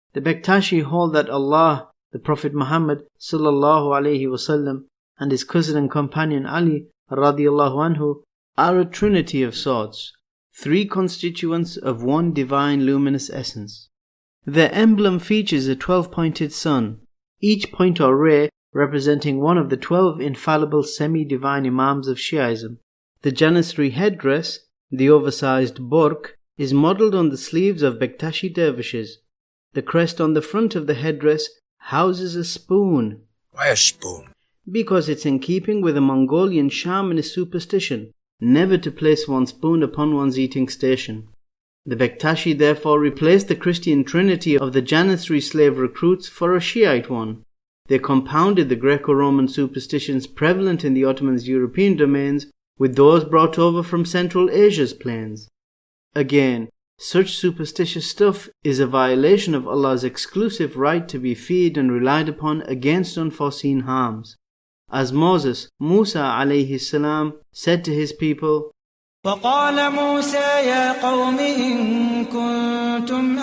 The Bektashi hold that Allah, the Prophet Muhammad sallallahu alaihi wasallam, and his cousin and companion Ali radiallahu anhu are a trinity of sorts, three constituents of one divine luminous essence. Their emblem features a twelve-pointed sun, each point or ray representing one of the twelve infallible semi-divine Imams of Shi'ism. The Janissary headdress, the oversized burq, is modelled on the sleeves of Bektashi dervishes. The crest on the front of the headdress houses a spoon. Why a spoon? Because it's in keeping with a Mongolian shamanist superstition, never to place one's spoon upon one's eating station. The Bektashi therefore replaced the Christian trinity of the Janissary slave recruits for a Shiite one. They compounded the Greco-Roman superstitions prevalent in the Ottomans' European domains with those brought over from Central Asia's plains. Again, such superstitious stuff is a violation of Allah's exclusive right to be feared and relied upon against unforeseen harms. As Moses, Musa alayhi salam, said to his people, وقال موسى يا قوم إن كنتم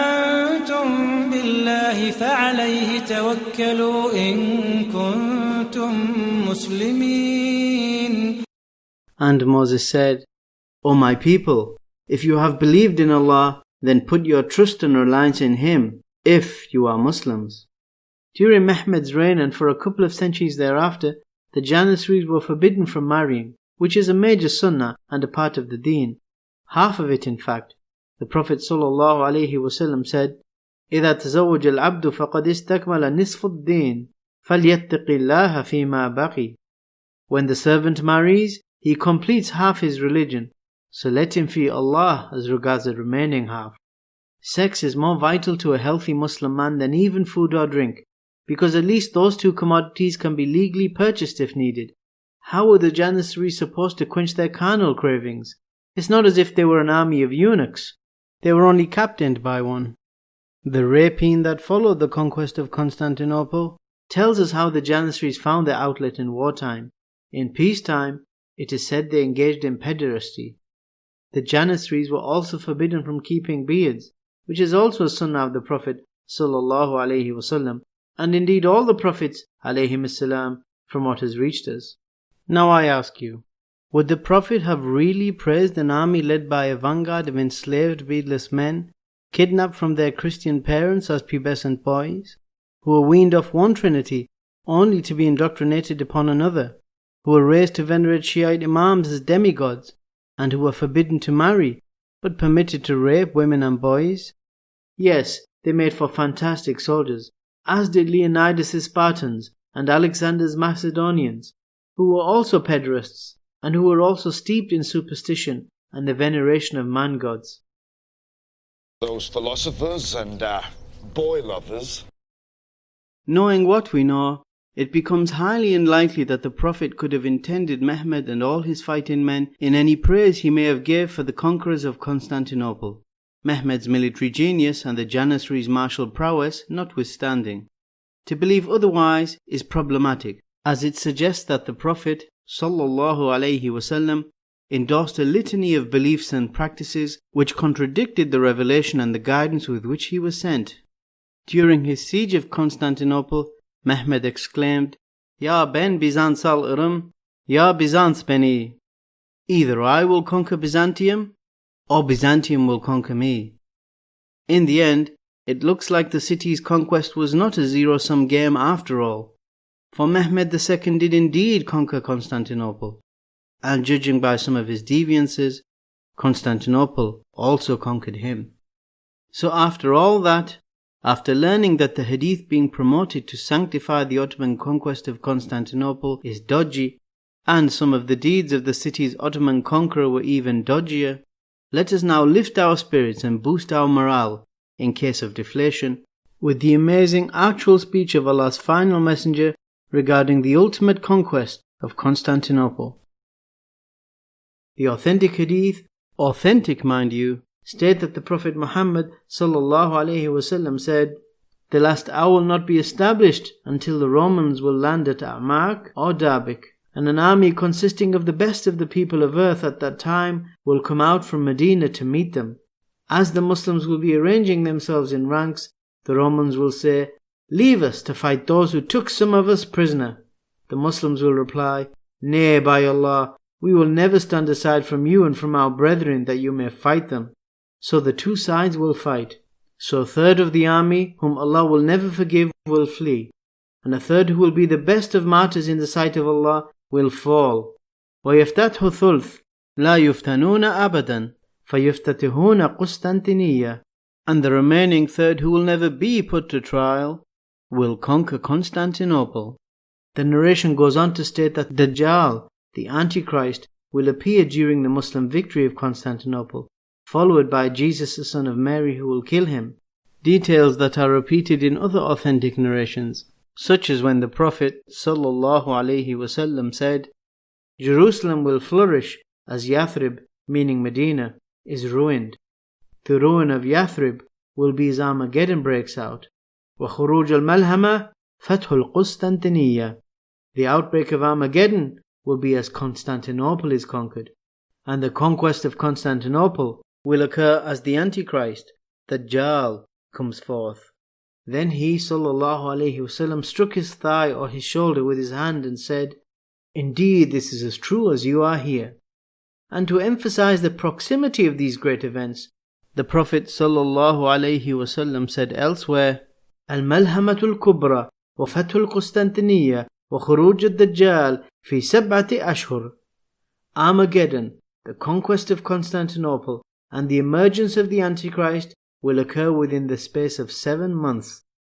آمنتم بالله فعليه توكلوا إن كنتم مسلمين. And Moses said, O my people, if you have believed in Allah, then put your trust and reliance in Him, if you are Muslims. During Mehmed's reign and for a couple of centuries thereafter, the Janissaries were forbidden from marrying, which is a major sunnah and a part of the deen. Half of it, in fact. The Prophet ﷺ said, إِذَا تَزَوَّجَ الْعَبْدُ فَقَدْ اسْتَكْمَلَ نِصْفُ الدِّينِ فَلْيَتَّقِ اللَّهَ فِي مَا بَقِي. When the servant marries, he completes half his religion, so let him fear Allah as regards the remaining half. Sex is more vital to a healthy Muslim man than even food or drink, because at least those two commodities can be legally purchased if needed. How were the Janissaries supposed to quench their carnal cravings? It's not as if they were an army of eunuchs. They were only captained by one. The rapine that followed the conquest of Constantinople tells us how the Janissaries found their outlet in wartime. In peacetime, it is said they engaged in pederasty. The Janissaries were also forbidden from keeping beards, which is also a sunnah of the Prophet sallallahu alaihi wasallam, and indeed all the Prophets alayhim assalam, from what has reached us. Now I ask you, would the Prophet have really praised an army led by a vanguard of enslaved beardless men, kidnapped from their Christian parents as pubescent boys, who were weaned off one trinity only to be indoctrinated upon another, who were raised to venerate Shiite Imams as demigods, and who were forbidden to marry, but permitted to rape women and boys? Yes, they made for fantastic soldiers, as did Leonidas' Spartans and Alexander's Macedonians, who were also pederasts, and who were also steeped in superstition and the veneration of man-gods. Those philosophers and uh, boy lovers. Knowing what we know, it becomes highly unlikely that the Prophet could have intended Mehmed and all his fighting men in any praise he may have gave for the conquerors of Constantinople, Mehmed's military genius and the Janissaries' martial prowess notwithstanding. To believe otherwise is problematic, as it suggests that the Prophet sallallahu alaihi wasallam endorsed a litany of beliefs and practices which contradicted the revelation and the guidance with which he was sent. During his siege of Constantinople, Mehmed exclaimed, Ya ben Bizans al-Irim, Ya Byzance beni. Either I will conquer Byzantium, or Byzantium will conquer me. In the end, it looks like the city's conquest was not a zero-sum game after all, for Mehmed the Second did indeed conquer Constantinople, and judging by some of his deviances, Constantinople also conquered him. So after all that, after learning that the hadith being promoted to sanctify the Ottoman conquest of Constantinople is dodgy, and some of the deeds of the city's Ottoman conqueror were even dodgier, let us now lift our spirits and boost our morale, in case of deflation, with the amazing actual speech of Allah's final messenger regarding the ultimate conquest of Constantinople. The authentic hadith, authentic mind you, state that the Prophet Muhammad sallallahu alaihi wasallam said, The last hour will not be established until the Romans will land at A'maq or Dabik, and an army consisting of the best of the people of earth at that time will come out from Medina to meet them. As the Muslims will be arranging themselves in ranks, The Romans will say, "Leave us to fight those who took some of us prisoner." The Muslims will reply, "Nay, by Allah, we will never stand aside from you and from our brethren that you may fight them." So the two sides will fight. So a third of the army, whom Allah will never forgive, will flee, and a third who will be the best of martyrs in the sight of Allah will fall. وَيَفْتَتْهُ ثُلْث لَا يُفْتَنُونَ أَبَدًا فَيُفْتَتِحُونَ قُسْطَنطِنِيَّةَ. And the remaining third, who will never be put to trial, will conquer Constantinople. The narration goes on to state that Dajjal, the Antichrist, will appear during the Muslim victory of Constantinople, followed by Jesus the son of Mary, who will kill him. Details that are repeated in other authentic narrations, such as when the Prophet sallallahu alaihi wasallam said, "Jerusalem will flourish as Yathrib, meaning Medina, is ruined. The ruin of Yathrib will be as Armageddon breaks out. وَخُرُوجَ الْمَلْهَمَةِ فَتْحُ الْقُسْطَنطِنِيَّةِ. The outbreak of Armageddon will be as Constantinople is conquered. And the conquest of Constantinople will occur as the Antichrist, Dajjal, comes forth." Then he sallallahu alaihi wasallam struck his thigh or his shoulder with his hand and said, "Indeed, this is as true as you are here." And to emphasize the proximity of these great events, the Prophet sallallahu alaihi wasallam said elsewhere, "Al-Malhamatul Kubra wa Fathul Qustantiniya wa Khuruj ad-Dajjal fi sab'ati ashhur." Armageddon, the conquest of Constantinople, and the emergence of the Antichrist will occur within the space of seven months.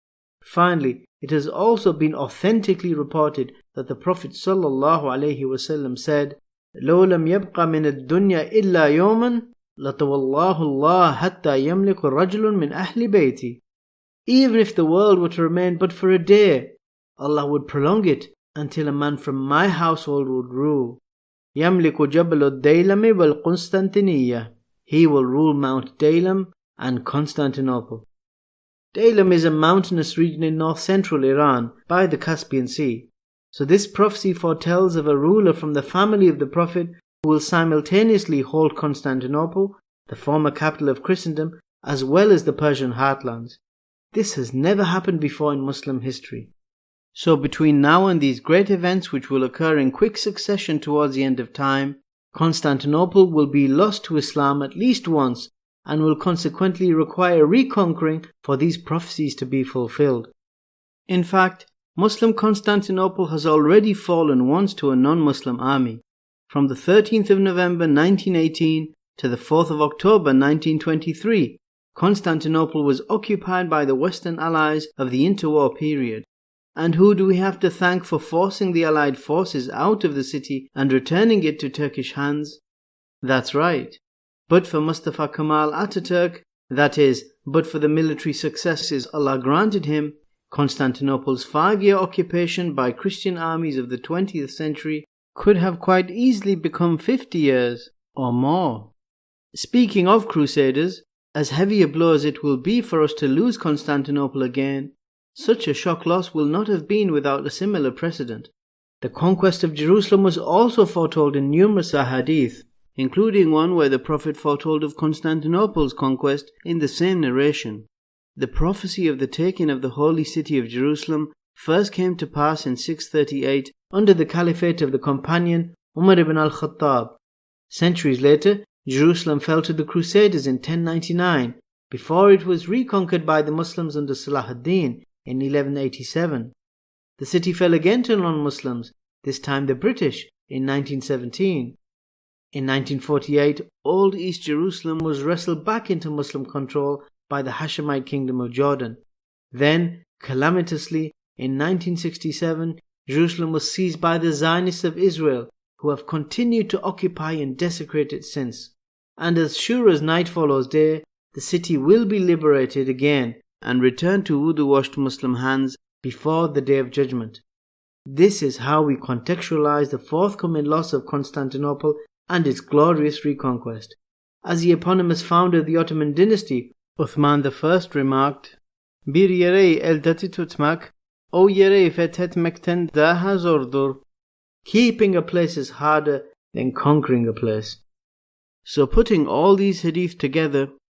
Finally, it has also been authentically reported that the Prophet sallallahu alaihi wasallam said, "لو لم يبق من الدنيا إلا يوما لطوالله الله حتى يملك رجل من أهل بيتي." Even if the world were to remain but for a day, Allah would prolong it until a man from my household would rule. يملك جبل الديلم والقسطنطينية. He will rule Mount Daylam and Constantinople. Daylam is a mountainous region in north-central Iran by the Caspian Sea. So this prophecy foretells of a ruler from the family of the Prophet who will simultaneously hold Constantinople, the former capital of Christendom, as well as the Persian heartlands. This has never happened before in Muslim history. So between now and these great events, which will occur in quick succession towards the end of time, Constantinople will be lost to Islam at least once, and will consequently require reconquering for these prophecies to be fulfilled. In fact, Muslim Constantinople has already fallen once to a non-Muslim army. From the thirteenth of November nineteen eighteen to the fourth of October nineteen twenty-three, Constantinople was occupied by the Western allies of the interwar period. And who do we have to thank for forcing the Allied forces out of the city and returning it to Turkish hands? That's right. But for Mustafa Kemal Ataturk, that is, but for the military successes Allah granted him, Constantinople's five-year occupation by Christian armies of the twentieth century could have quite easily become fifty years or more. Speaking of crusaders, as heavy a blow as it will be for us to lose Constantinople again, such a shock loss will not have been without a similar precedent. The conquest of Jerusalem was also foretold in numerous ahadith, including one where the Prophet foretold of Constantinople's conquest in the same narration. The prophecy of the taking of the holy city of Jerusalem first came to pass in six thirty-eight under the caliphate of the companion Umar ibn al-Khattab. Centuries later, Jerusalem fell to the Crusaders in ten ninety-nine, before it was reconquered by the Muslims under Salah ad-Din in eleven eighty-seven. The city fell again to non-Muslims, this time the British, in nineteen seventeen. In nineteen forty-eight, Old East Jerusalem was wrestled back into Muslim control by the Hashemite Kingdom of Jordan. Then, calamitously, in nineteen sixty-seven, Jerusalem was seized by the Zionists of Israel, who have continued to occupy and desecrate it since. And as sure as night follows day, the city will be liberated again and return to wudu-washed Muslim hands before the Day of Judgment. This is how we contextualize the forthcoming loss of Constantinople and its glorious reconquest. As the eponymous founder of the Ottoman dynasty, Uthman the First, remarked, Bir yere eldati tutmak, o yere fethetmekten daha zordur. Keeping a place is harder than conquering a place. So putting all these hadith together,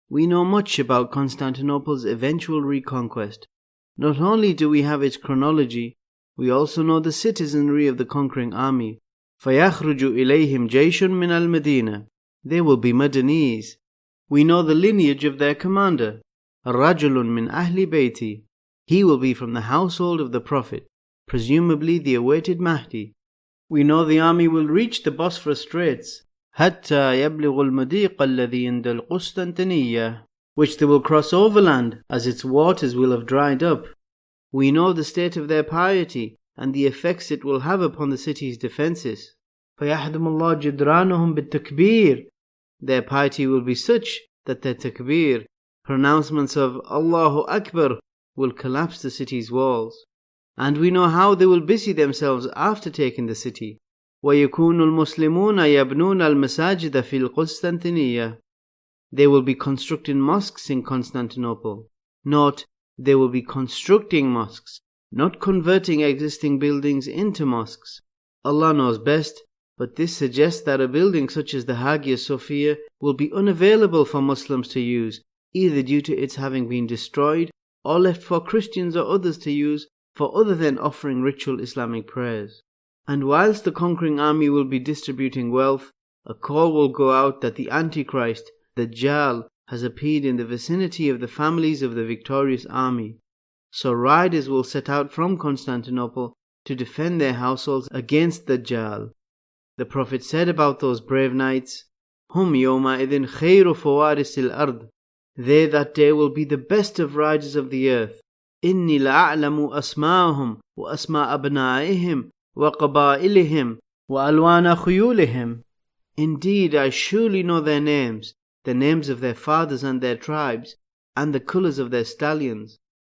we know much about Constantinople's eventual reconquest. Not only do we have its chronology, we also know the citizenry of the conquering army. فَيَخْرُجُ إِلَيْهِمْ جَيْشٌ مِنَ الْمَدِينَةِ. They will be Madanese. We know the lineage of their commander. رَجُلٌ مِنْ أَهْلِ بَيْتِي. He will be from the household of the Prophet, presumably the awaited Mahdi. We know the army will reach the Bosphorus Straits, حَتَّى يَبْلِغُ الْمَدِيقَ الَّذِي عِنْدَ الْقُسْطَنْطِنِيَّةِ, which they will cross overland, as its waters will have dried up. We know the state of their piety and the effects it will have upon the city's defences. فَيَحْدُمُ اللَّهُ جِدْرَانُهُمْ بِالتَّكْبِيرِ. Their piety will be such that their takbir, pronouncements of Allahu Akbar, will collapse the city's walls. And we know how they will busy themselves after taking the city. وَيَكُونُ الْمُسْلِمُونَ يَبْنُونَ الْمَسَاجِدَ فِي الْقُسْطَنْطِنِيَّةِ. They will be constructing mosques in Constantinople. Note, they will be constructing mosques, not converting existing buildings into mosques. Allah knows best, but this suggests that a building such as the Hagia Sophia will be unavailable for Muslims to use, either due to its having been destroyed or left for Christians or others to use for other than offering ritual Islamic prayers. And whilst the conquering army will be distributing wealth, a call will go out that the Antichrist, the Dajjal, has appeared in the vicinity of the families of the victorious army. So riders will set out from Constantinople to defend their households against the Dajjal. The Prophet said about those brave knights, Hum yawma idhin khayru fawarisil ard. They that day will be the best of riders of the earth. Inni la'alamu asma'ahum wa asma' abna'ihim wa qabailihim wa alwana khuyulihim. Indeed, I surely know their names, the names of their fathers and their tribes, and the colours of their stallions.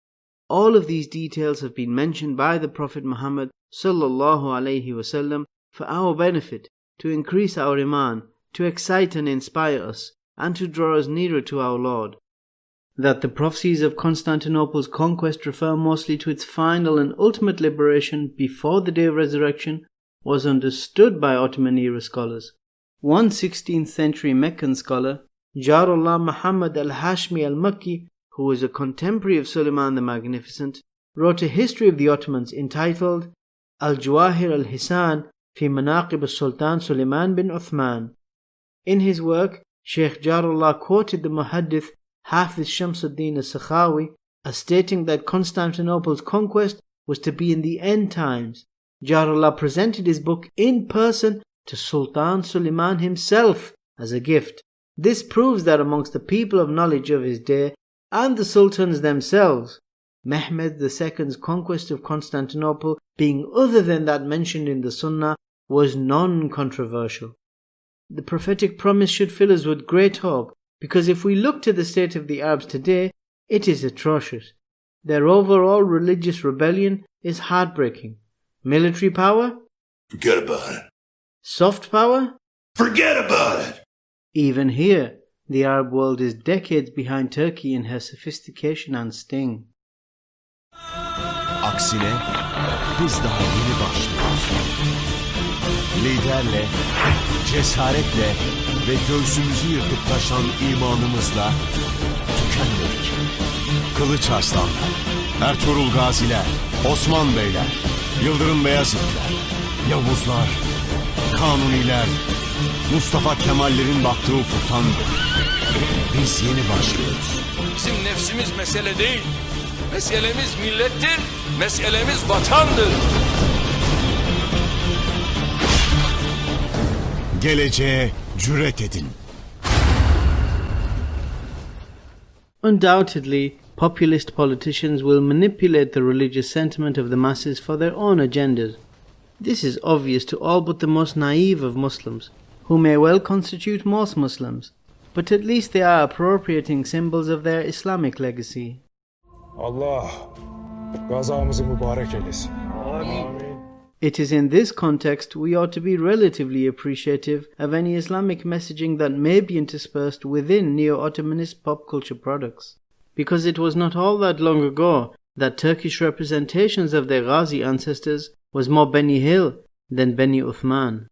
All of these details have been mentioned by the Prophet Muhammad sallallahu alaihi wasallam for our benefit, to increase our iman, to excite and inspire us, and to draw us nearer to our Lord. That the prophecies of Constantinople's conquest refer mostly to its final and ultimate liberation before the day of resurrection was understood by Ottoman era scholars. One sixteenth century Meccan scholar, Jarullah Muhammad al-Hashmi al-Makki, who was a contemporary of Suleiman the Magnificent, wrote a history of the Ottomans entitled Al-Jawahir al-Hisan fi Manaqib al-Sultan Suleiman bin Uthman. In his work, Sheikh Jarullah quoted the Muhaddith Hafiz Shamsuddin al-Sakhawi as stating that Constantinople's conquest was to be in the end times. Jarullah presented his book in person to Sultan Suleiman himself as a gift. This proves that amongst the people of knowledge of his day and the sultans themselves, Mehmed the Second's conquest of Constantinople, being other than that mentioned in the Sunnah, was non-controversial. The prophetic promise should fill us with great hope, because if we look to the state of the Arabs today, it is atrocious. Their overall religious rebellion is heartbreaking. Military power? Forget about it. Soft power? Forget about it. Even here, the Arab world is decades behind Turkey in her sophistication and sting. Aksine, biz daha yeni başlıyoruz. Liderle, cesaretle ve göğsümüzü yırtıp taşan imanımızla tükenmedik. Kılıç Arslanlar, Ertuğrul Gaziler, Osman Beyler, Yıldırım Beyazıtlar, Yavuzlar, Kanuniler, Mustafa Kemallerin baktığı ufuktan biz yeni başlıyoruz. Bizim nefsimiz mesele değil. Meselemiz millettir, meselemiz vatandır. Geleceğe cüret edin. Undoubtedly, populist politicians will manipulate the religious sentiment of the masses for their own agendas. This is obvious to all but the most naive of Muslims, who may well constitute most Muslims, but at least they are appropriating symbols of their Islamic legacy. Allah gazamızı mübarek eylesin. Amin. It is in this context we ought to be relatively appreciative of any Islamic messaging that may be interspersed within neo-Ottomanist pop culture products. Because it was not all that long ago that Turkish representations of their Ghazi ancestors was more Beni Hill than Beni Uthman.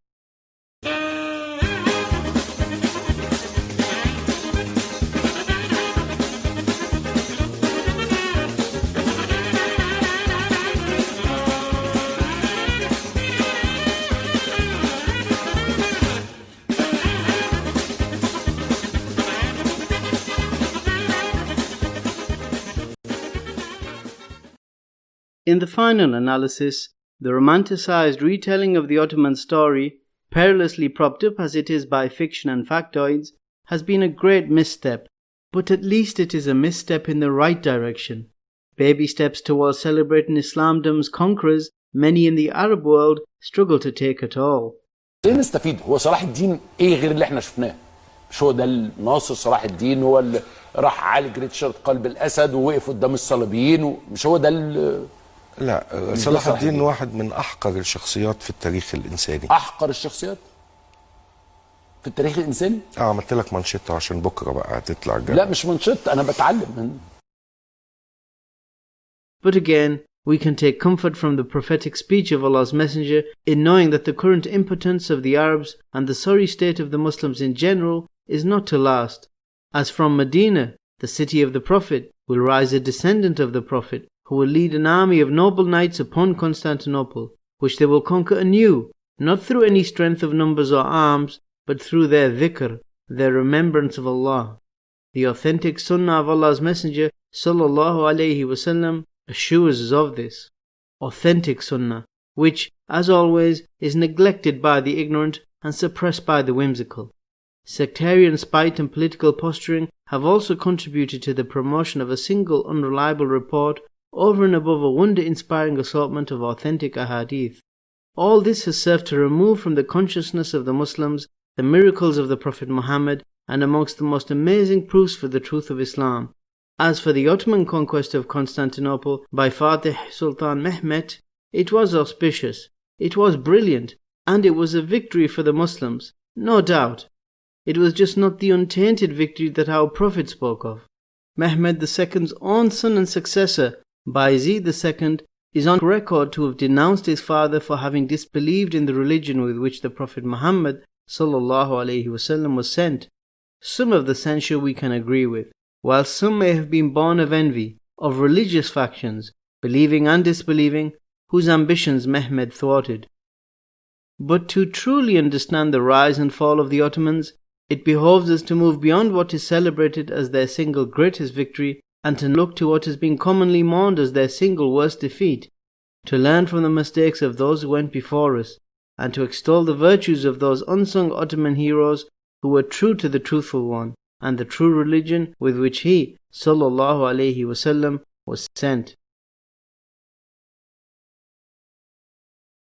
In the final analysis, the romanticized retelling of the Ottoman story, perilously propped up as it is by fiction and factoids, has been a great misstep, but at least it is a misstep in the right direction. Baby steps towards celebrating Islamdom's conquerors many in the Arab world struggle to take at all. ازاي نستفيد؟ هو صلاح الدين ايه غير اللي احنا شفناه؟ مش هو ده الناصر صلاح الدين هو اللي راح عالج ريتشارد قلب الاسد ووقف قدام الصليبيين ومش هو ده ال لا صلاح الدين واحد من احقر الشخصيات في التاريخ الانساني. احقر الشخصيات في التاريخ الانساني؟ اه عملت لك منشطه عشان بكره بقى هتطلع الجامعة. لا مش منشطه انا بتعلم من. But again, we can take comfort from the prophetic speech of Allah's Messenger in knowing that the current impotence of the Arabs and the sorry state of the Muslims in general is not to last. As from Medina, the city of the Prophet, will rise a descendant of the Prophet who will lead an army of noble knights upon Constantinople, which they will conquer anew, not through any strength of numbers or arms, but through their dhikr, their remembrance of Allah. The authentic sunnah of Allah's Messenger sallallahu alaihi wasallam assures us of this. Authentic sunnah, which, as always, is neglected by the ignorant and suppressed by the whimsical. Sectarian spite and political posturing have also contributed to the promotion of a single unreliable report over and above a wonder-inspiring assortment of authentic ahadith. All this has served to remove from the consciousness of the Muslims the miracles of the Prophet Muhammad and amongst the most amazing proofs for the truth of Islam. As for the Ottoman conquest of Constantinople by Fatih Sultan Mehmet, it was auspicious, it was brilliant, and it was a victory for the Muslims, no doubt. It was just not the untainted victory that our Prophet spoke of. Mehmed the Second's own son and successor, Bayezid the Second, is on record to have denounced his father for having disbelieved in the religion with which the Prophet Muhammad sallallahu alaihi wasallam was sent. Some of the censure we can agree with, while some may have been born of envy, of religious factions, believing and disbelieving, whose ambitions Mehmed thwarted. But to truly understand the rise and fall of the Ottomans, it behoves us to move beyond what is celebrated as their single greatest victory and to look to what has been commonly mourned as their single worst defeat, to learn from the mistakes of those who went before us, and to extol the virtues of those unsung Ottoman heroes who were true to the truthful one and the true religion with which he, sallallahu alaihi wasallam, was sent.